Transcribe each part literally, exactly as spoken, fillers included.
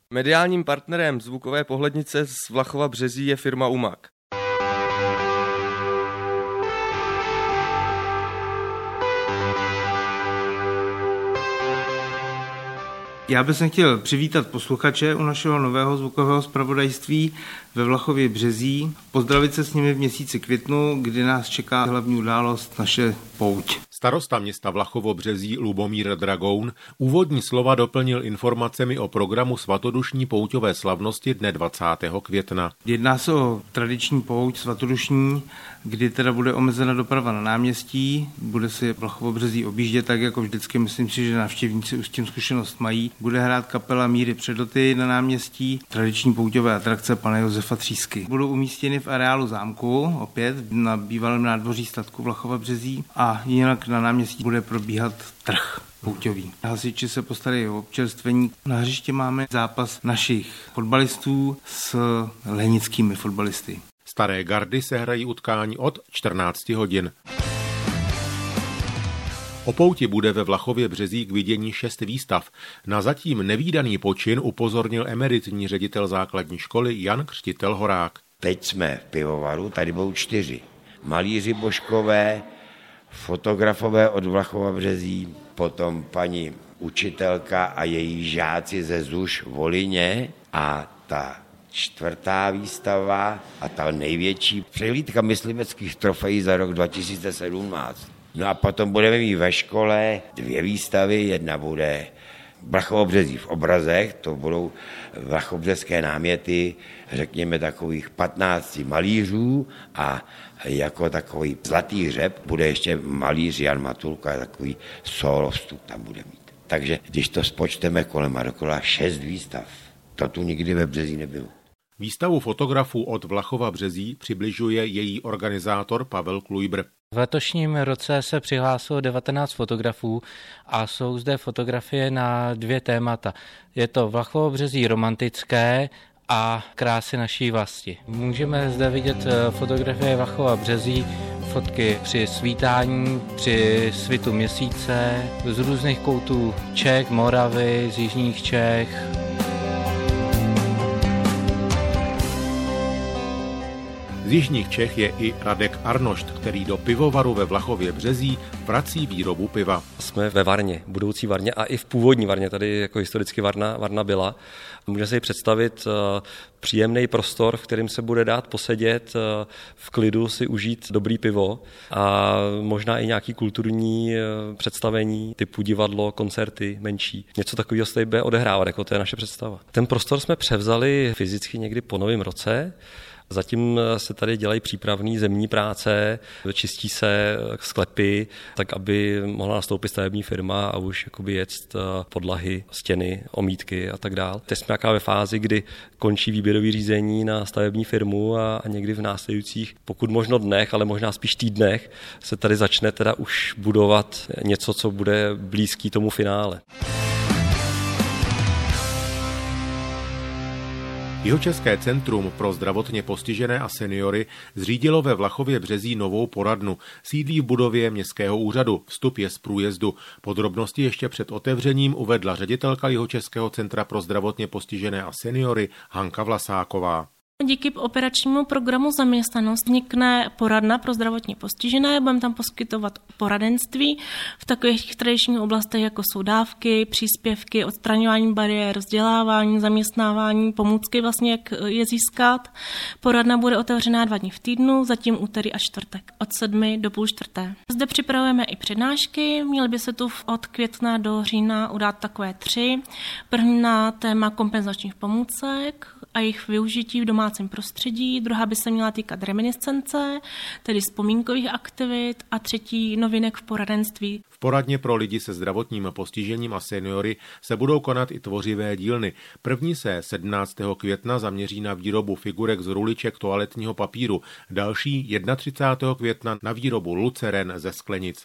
Mediálním partnerem zvukové pohlednice z Vlachova Březí je firma Umag. Já bych chtěl přivítat posluchače u našeho nového zvukového zpravodajství ve Vlachově Březí, pozdravit se s nimi v měsíci květnu, kdy nás čeká hlavní událost naše pouť. Starosta města Vlachovo Březí Lubomír Dragoun úvodní slova doplnil informacemi o programu svatodušní pouťové slavnosti dne dvacátého května. Jedná se o tradiční pouť svatodušní, kdy teda bude omezena doprava na náměstí, bude si Vlachovo Březí objíždět tak jako vždycky, myslím si, že návštěvníci už s tím zkušenost mají. Bude hrát kapela Míry Předoty na náměstí, tradiční pouťové atrakce pana Josefa Třísky. Budou umístěny v areálu zámku, opět na bývalém nádvoří statku Vlachova Březí, a jinak na náměstí bude probíhat trh pouťový. Hasiči se postarají o občerstvení. Na hřiště máme zápas našich fotbalistů s lenickými fotbalisty. Staré gardy se hrají utkání od čtrnácti hodin. O pouti bude ve Vlachově Březí k vidění šest výstav. Na zatím nevídaný počin upozornil emeritní ředitel základní školy Jan Křtitel Horák. Teď jsme v pivovaru, tady budou čtyři. Malíři Božkové, fotografové od Vlachova Březí, potom paní učitelka a její žáci ze Zuš Volině a ta čtvrtá výstava a ta největší přehlídka mysliveckých trofejí za rok dva tisíce sedmnáct. No a potom budeme mít ve škole dvě výstavy, jedna bude Vlachovo Březí v obrazech, to budou vlachovbřeské náměty, řekněme takových patnácti malířů, a jako takový zlatý hřeb bude ještě malíř Jan Matulka, takový solo vstup tam bude mít. Takže když to spočteme kolem a dokola šest výstav, to tu nikdy ve Březí nebylo. Výstavu fotografů od Vlachova Březí přibližuje její organizátor Pavel Klujbr. V letošním roce se přihlásilo devatenáct fotografů a jsou zde fotografie na dvě témata. Je to Vlachovo Březí romantické a krásy naší vlasti. Můžeme zde vidět fotografie Vlachova Březí, fotky při svítání, při svitu měsíce, z různých koutů Čech, Moravy, z jižních Čech. Z jižních Čech je i Radek Arnošt, který do pivovaru ve Vlachově Březí vrací výrobu piva. Jsme ve Varně, budoucí Varně, a i v původní Varně, tady jako historicky Varna, Varna byla. Můžeme si představit příjemný prostor, v kterém se bude dát posedět, v klidu si užít dobrý pivo a možná i nějaký kulturní představení typu divadlo, koncerty menší. Něco takového se tady bude odehrávat, jako to je naše představa. Ten prostor jsme převzali fyzicky někdy po novém roce. Zatím se tady dělají přípravné zemní práce, čistí se sklepy, tak aby mohla nastoupit stavební firma a už jakoby jet podlahy, stěny, omítky a tak dál. Teď jsme nějaká ve fázi, kdy končí výběrové řízení na stavební firmu a, a někdy v následujících, pokud možno dnech, ale možná spíš týdnech, se tady začne teda už budovat něco, co bude blízký tomu finále. Jihočeské centrum pro zdravotně postižené a seniory zřídilo ve Vlachově Březí novou poradnu. Sídlí v budově městského úřadu. Vstup je z průjezdu. Podrobnosti ještě před otevřením uvedla ředitelka Jihočeského centra pro zdravotně postižené a seniory Hanka Vlasáková. Díky operačnímu programu Zaměstnanost vznikne poradna pro zdravotně postižené. Budeme tam poskytovat poradenství v takových tradičních oblastech, jako jsou dávky, příspěvky, odstraňování bariér, vzdělávání, zaměstnávání, pomůcky, vlastně jak je získat. Poradna bude otevřená dva dny v týdnu, zatím úterý a čtvrtek, od sedmi do půl čtvrté. Zde připravujeme i přednášky, měly by se tu od května do října udát takové tři. První na téma kompenzačních pomůcek a jejich využití v domácím prostředí, druhá by se měla týkat reminiscence, tedy vzpomínkových aktivit, a třetí novinek v poradenství. V poradně pro lidi se zdravotním postižením a seniory se budou konat i tvořivé dílny. První se sedmnáctého května zaměří na výrobu figurek z ruliček toaletního papíru, další třicátého prvního května na výrobu luceren ze sklenic.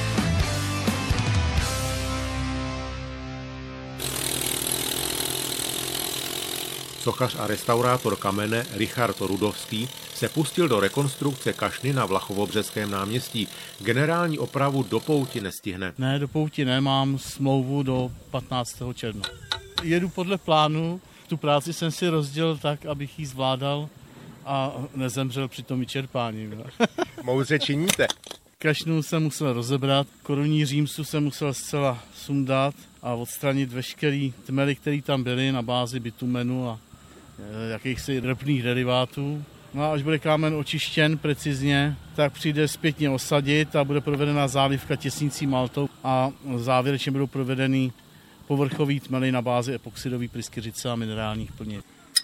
Sochař a restaurátor kamene Richard Rudovský se pustil do rekonstrukce kašny na Vlachovobřeském náměstí. Generální opravu do pouti nestihne. Ne, do pouti nemám smlouvu do patnáctého června. Jedu podle plánu, Tu práci jsem si rozdělil tak, abych ji zvládal a nezemřel při tom vyčerpání. Moudře činíte. Kašnu jsem musel rozebrat, korunní římsu jsem musel zcela sundat a odstranit veškerý tmely, které tam byly na bázi bitumenu a jakýchsi ropných derivátů. No a až bude kámen očištěn precizně, tak přijde zpětně osadit a bude provedena zálivka těsnící maltou a závěrečně budou provedeny povrchový tmely na bázi epoxidové pryskyřice a minerálních plnit.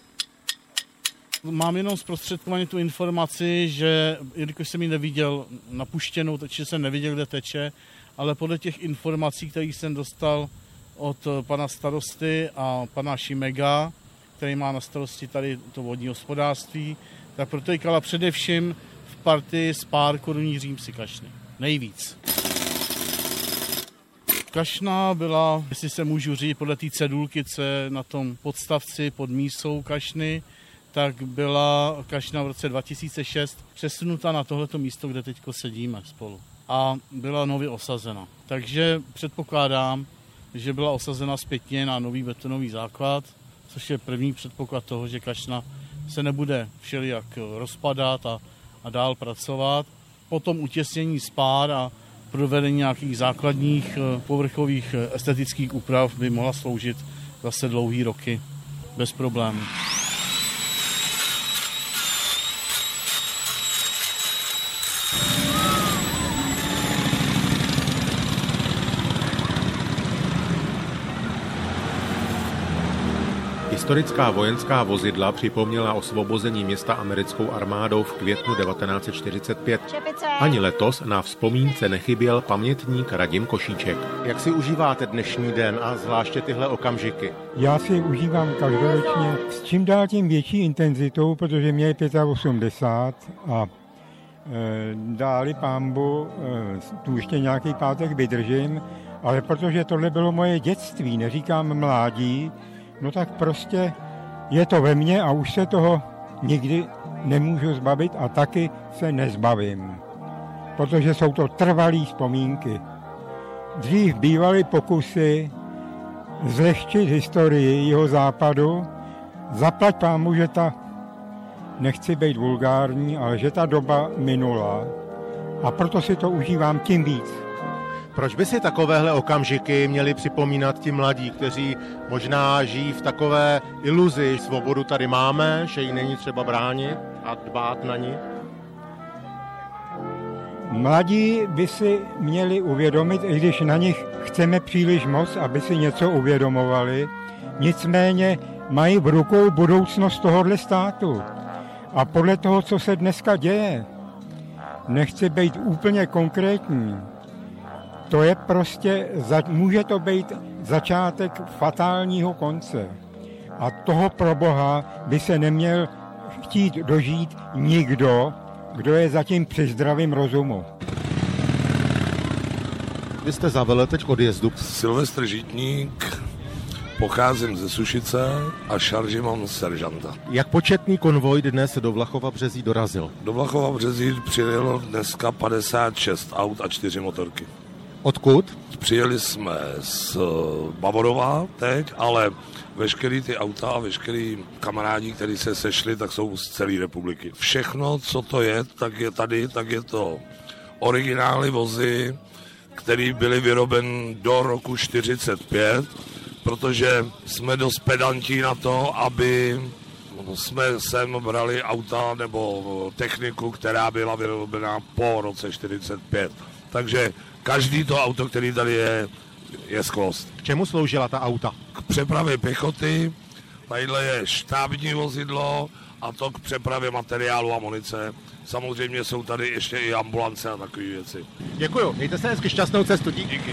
Mám jenom zprostředkovaně tu informaci, že jelikož jsem ji neviděl napuštěnou, takže jsem neviděl, kde teče, ale podle těch informací, které jsem dostal od pana starosty a pana Šimega, který má na starosti tady to vodní hospodářství, tak protékala především v partii z pár korunní římsy kašny. Nejvíc. Kašna byla, jestli se můžu říct, podle té cedulky, co je na tom podstavci pod mísou kašny, tak byla kašna v roce dva tisíce šest přesunuta na tohleto místo, kde teď sedíme spolu. A byla nově osazena. Takže předpokládám, že byla osazena zpětně na nový betonový základ, což je první předpoklad toho, že kašna se nebude všelijak rozpadat a, a dál pracovat. Potom utěsnění spár a provedení nějakých základních povrchových estetických úprav by mohla sloužit zase dlouhý roky bez problémů. Historická vojenská vozidla připomněla osvobození města americkou armádou v květnu devatenáct set čtyřicet pět. Ani letos na vzpomínce nechyběl pamětník Radim Košíček. Jak si užíváte dnešní den a zvláště tyhle okamžiky? Já si užívám každoročně s čím dál tím větší intenzitou, protože mě je osmdesát pět a e, dáli pánbu, e, tu ještě nějaký pátek vydržím, ale protože tohle bylo moje dětství, neříkám mládí, no tak prostě je to ve mně a už se toho nikdy nemůžu zbavit a taky se nezbavím, protože jsou to trvalý vzpomínky. Dřív bývaly pokusy zlehčit historii jeho západu, zaplať pámu, že ta, nechci být vulgární, ale že ta doba minula a proto si to užívám tím víc. Proč by si takovéhle okamžiky měli připomínat ti mladí, kteří možná žijí v takové iluzi, svobodu tady máme, že ji není třeba bránit a dbát na ní? Mladí by si měli uvědomit, i když na nich chceme příliš moc, aby si něco uvědomovali, nicméně mají v rukou budoucnost tohohle státu. A podle toho, co se dneska děje, nechci být úplně konkrétní, to je prostě, může to být začátek fatálního konce. A toho pro Boha by se neměl chtít dožít nikdo, kdo je zatím při zdravém rozumu. Vy jste za veleteď k odjezdu. Silvestr Žitník, pocházím ze Sušice a šarži mám seržanta. Jak početný konvoj dnes do Vlachova Březí dorazil? Do Vlachova Březí přijelo dneska padesát šest aut a čtyři motorky. Odkud? Přijeli jsme z Bavorova teď, ale veškerý ty auta a veškerý kamarádi, kteří se sešli, tak jsou z celé republiky. Všechno, co to je, tak je tady, tak je to originály vozy, které byly vyrobeny do roku čtyřicet pět, protože jsme dost pedantí na to, aby jsme sem brali auta nebo techniku, která byla vyrobena po roce čtyřicet pět. Takže každý to auto, který tady je, je skvost. K čemu sloužila ta auta? K přepravě pěchoty, tadyhle je štábní vozidlo a to k přepravě materiálu a munice. Samozřejmě jsou tady ještě i ambulance a takové věci. Děkuju, mějte se hezky, šťastnou cestu. Díky. Díky.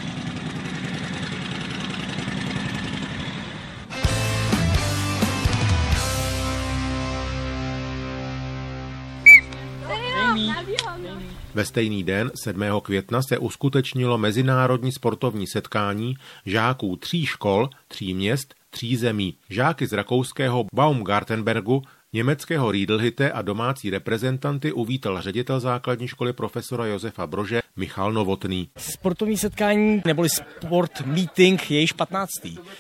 Ve stejný den, sedmého května, se uskutečnilo mezinárodní sportovní setkání žáků tří škol, tří měst, tří zemí. Žáky z rakouského Baumgartenbergu, německého Riedelhütte a domácí reprezentanty uvítal ředitel základní školy profesora Josefa Brože Michal Novotný. Sportovní setkání neboli sport meeting je již patnáctý.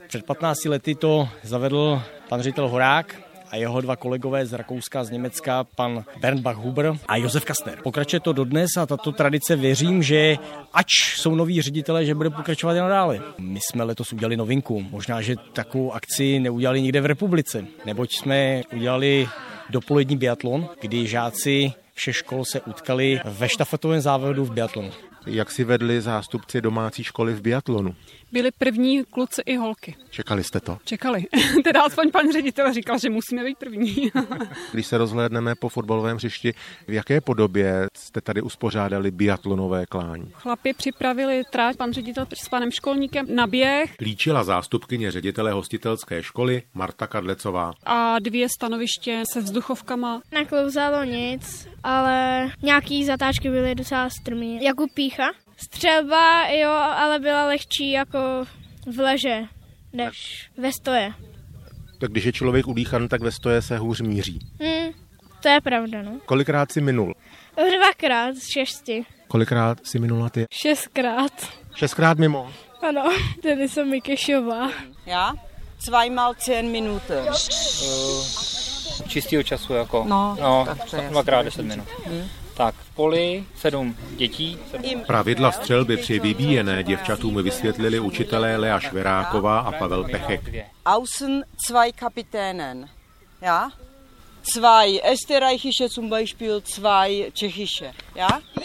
Před patnácti lety to zavedl pan ředitel Horák a jeho dva kolegové z Rakouska, z Německa, pan Bernd Bach-Huber a Josef Kastner. Pokračuje to dodnes a tato tradice věřím, že ač jsou noví ředitelé, že bude pokračovat i nadále. My jsme letos udělali novinku, možná, že takovou akci neudělali nikde v republice, neboť jsme udělali dopolední biatlon, kdy žáci všech škol se utkali ve štafetovém závodu v biatlonu. Jak si vedli zástupci domácí školy v biatlonu? Byli první kluci i holky. Čekali jste to? Čekali. Teda aspoň pan ředitel říkal, že musíme být první. Když se rozhlédneme po fotbalovém hřišti, v jaké podobě jste tady uspořádali biatlonové klání? Chlapi připravili trať, pan ředitel s panem školníkem na běh. Líčila zástupkyně ředitele hostitelské školy Marta Kadlecová. A dvě stanoviště se vzduchovkama. Naklouzalo nic, ale nějaký zatáčky byly docela strmý. Jakub Pícha. Střelba, jo, ale byla lehčí jako v leže, než ve stoje. Tak když je člověk udýchaný, tak ve stoje se hůř míří. Hmm, to je pravda, no. Kolikrát si minul? Dvakrát z šesti. Kolikrát si minula ty? Šestkrát. Šestkrát mimo? Ano, tedy jsem Mikešová. Já? Zweimal zehn Minuten. Uh, čistýho času jako? No, no tak dvakrát deset minut. Hmm. Tak, v poli sedm dětí. Sedm. Pravidla střelby při vybíjené děvčatům vysvětlili učitelé Lea Šveráková a Pavel Pechek. Außen zwei Kapitänen. Ja? Zwei österreichische zum Beispiel, zwei tschechische. Ja?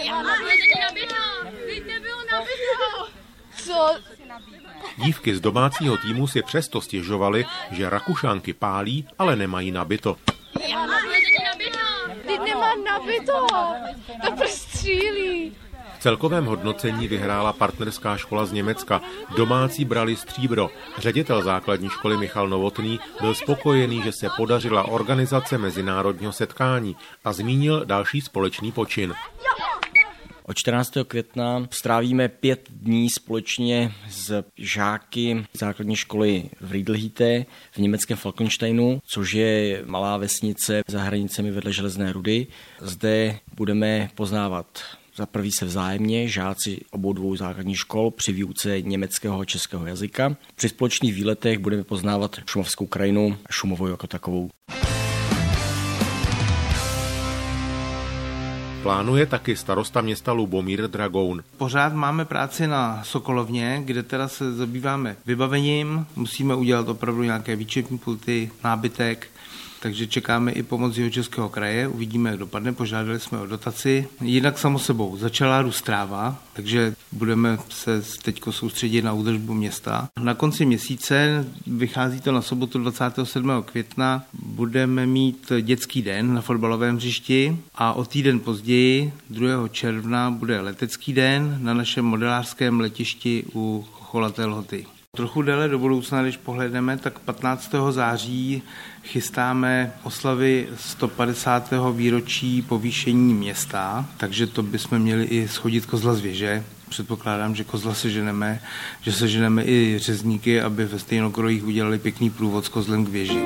Co? Dívky z domácího týmu si přesto stěžovaly, že Rakušanky pálí, ale nemají nabito. Teď nemám nabito, to prostřílí. V celkovém hodnocení vyhrála partnerská škola z Německa. Domácí brali stříbro. Ředitel základní školy Michal Novotný byl spokojený, že se podařila organizace mezinárodního setkání a zmínil další společný počin. Od čtrnáctého května strávíme pět dní společně s žáky základní školy v Riedelhütte v německém Falkensteinu, což je malá vesnice za hranicemi vedle Železné Rudy. Zde budeme poznávat za prvý se vzájemně žáci obou dvou základních škol při výuce německého a českého jazyka. Při společných výletech budeme poznávat šumavskou krajinu a Šumovu jako takovou. Plánuje taky starosta města Lubomír Dragoun. Pořád máme práci na Sokolovně, kde teda se zabýváme vybavením. Musíme udělat opravdu nějaké výčepní pulty, nábytek, takže čekáme i pomoc Jihočeského kraje. Uvidíme, jak dopadne, požádali jsme o dotaci. Jinak samo sebou začala růst tráva, takže budeme se teďko soustředit na údržbu města. Na konci měsíce, vychází to na sobotu dvacátého sedmého května, budeme mít dětský den na fotbalovém hřišti a o týden později, druhého června, bude letecký den na našem modelářském letišti u Cholaté Lhoty. Trochu déle do budoucna, když pohledneme, tak patnáctého září chystáme oslavy sto padesátého výročí povýšení města, takže to bychom měli i schodit kozla z věže. Předpokládám, že kozla seženeme, že seženeme i řezníky, aby ve stejnokrojích udělali pěkný průvod s kozlem k věži.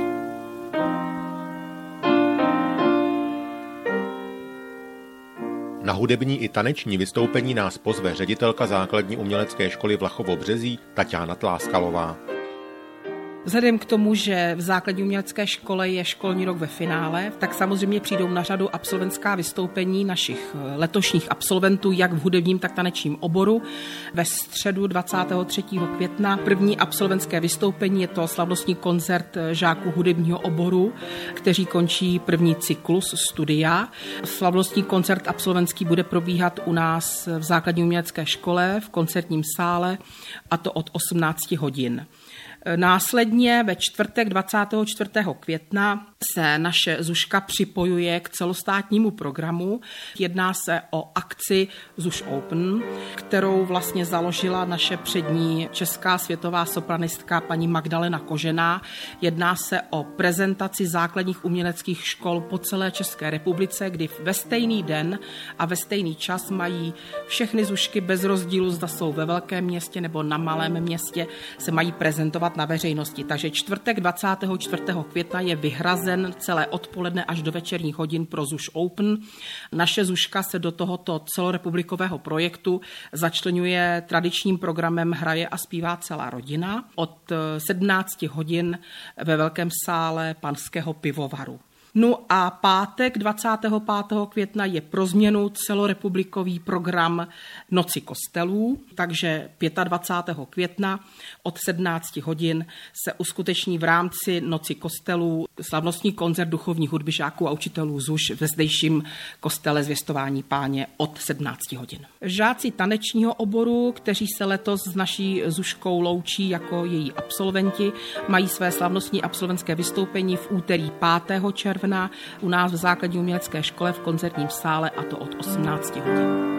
Na hudební i taneční vystoupení nás pozve ředitelka základní umělecké školy Vlachovo Březí Taťána Tláskalová. Vzhledem k tomu, že v základní umělecké škole je školní rok ve finále, tak samozřejmě přijdou na řadu absolventská vystoupení našich letošních absolventů, jak v hudebním, tak tanečním oboru. Ve středu dvacátého třetího května první absolventské vystoupení, je to slavnostní koncert žáků hudebního oboru, kteří končí první cyklus studia. Slavnostní koncert absolventský bude probíhat u nás v základní umělecké škole v koncertním sále, a to od osmnácti hodin. Následně ve čtvrtek dvacátého čtvrtého května se naše Zuška připojuje k celostátnímu programu. Jedná se o akci Zuš Open, kterou vlastně založila naše přední česká světová sopranistka paní Magdalena Kožená. Jedná se o prezentaci základních uměleckých škol po celé České republice, kdy ve stejný den a ve stejný čas mají všechny Zušky bez rozdílu, zda jsou ve velkém městě nebo na malém městě, se mají prezentovat na veřejnosti. Takže čtvrtek dvacátého čtvrtého května je vyhrazen obsazen celé odpoledne až do večerních hodin pro ZUŠ Open. Naše ZUŠka se do tohoto celorepublikového projektu začleňuje tradičním programem Hraje a zpívá celá rodina od sedmnácti hodin ve velkém sále Panského pivovaru. No a pátek dvacátého pátého května je pro změnu celorepublikový program Noci kostelů, takže dvacátého pátého května od sedmnácti hodin se uskuteční v rámci Noci kostelů slavnostní koncert duchovních hudby žáků a učitelů ZUŠ ve zdejším kostele Zvěstování Páně od sedmnácti hodin. Žáci tanečního oboru, kteří se letos s naší ZUŠkou loučí jako její absolventi, mají své slavnostní absolventské vystoupení v úterý pátého června u nás v základní umělecké škole v koncertním sále, a to od osmnácti hodin.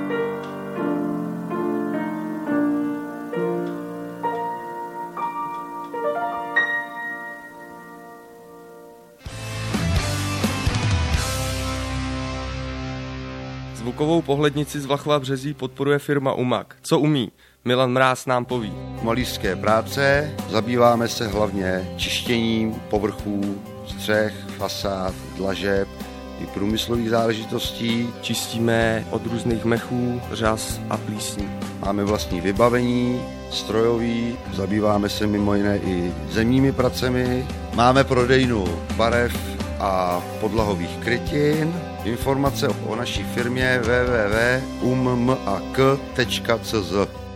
Zvukovou pohlednici z Vlachova Březí podporuje firma Umag. Co umí? Milan Mráz nám poví. Malířské práce, zabýváme se hlavně čištěním povrchů, střech, fasád, dlažeb i průmyslových záležitostí. Čistíme od různých mechů, řas a plísní. Máme vlastní vybavení, strojový, zabýváme se mimo jiné i zemními pracemi. Máme prodejnu barev a podlahových krytin. Informace o naší firmě w w w tečka u m m a k tečka c z.